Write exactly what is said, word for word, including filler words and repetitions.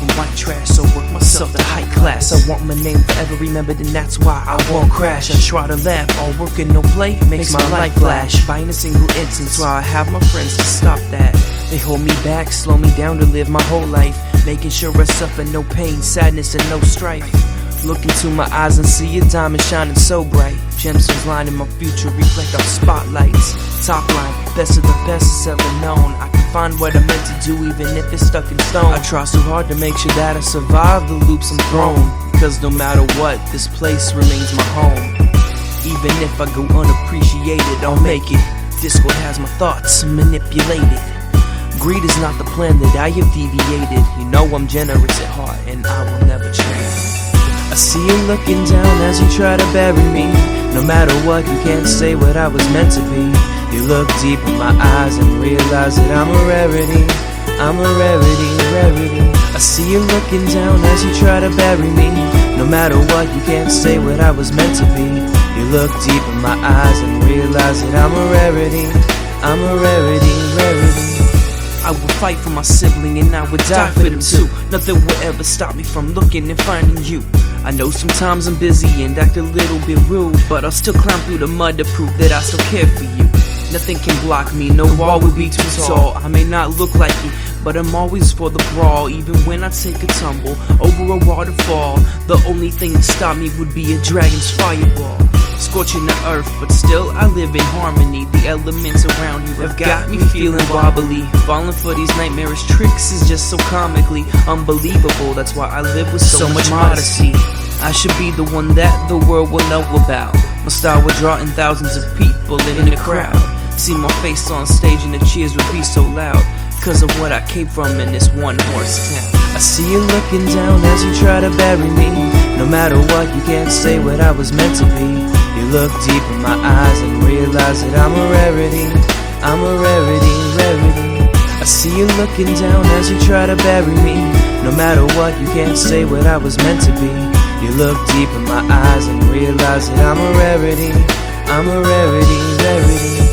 from white trash, so work myself to high class. I want my name forever remembered, and that's why I won't crash. I try to laugh, all work and no play makes my life flash. By in a single instance, why I have my friends to stop that. They hold me back, slow me down to live my whole life, making sure I suffer no pain, sadness, and no strife. Look into my eyes and see a diamond shining so bright. Gemstones lining my future, reflect off spotlights. Top line, best of the best is ever known. I can find what I'm meant to do even if it's stuck in stone. I try so hard to make sure that I survive the loops I'm thrown, because no matter what, this place remains my home. Even if I go unappreciated, I'll make it. Discord has my thoughts manipulated. Greed is not the plan that I have deviated. You know I'm generous at heart and I will never change. I see you looking down as you try to bury me. No matter what, you can't say what I was meant to be. You look deep in my eyes and realize that I'm a rarity. I'm a rarity, rarity. I see you looking down as you try to bury me. No matter what, you can't say what I was meant to be. You look deep in my eyes and realize that I'm a rarity. I'm a rarity, rarity. I would fight for my sibling and I would die for them too. Nothing will ever stop me from looking and finding you. I know sometimes I'm busy and act a little bit rude, but I'll still climb through the mud to prove that I still care for you. Nothing can block me, no wall would be too tall. I may not look like it, but I'm always for the brawl. Even when I take a tumble over a waterfall, the only thing to stop me would be a dragon's fireball. Scorching the earth, but still I live in harmony. The elements around you have got me feeling wobbly. Falling for these nightmarish tricks is just so comically unbelievable. That's why I live with so, so much modesty. I should be the one that the world will know about. My style would draw in thousands of people in the crowd. See my face on stage and the cheers would be so loud, cause of what I came from in this one horse town. I see you looking down as you try to bury me. No matter what, you can't say what I was meant to be. You look deep in my eyes and realize that I'm a rarity. I'm a rarity, rarity. I see you looking down as you try to bury me. No matter what, you can't say what I was meant to be. You look deep in my eyes and realize that I'm a rarity. I'm a rarity, rarity.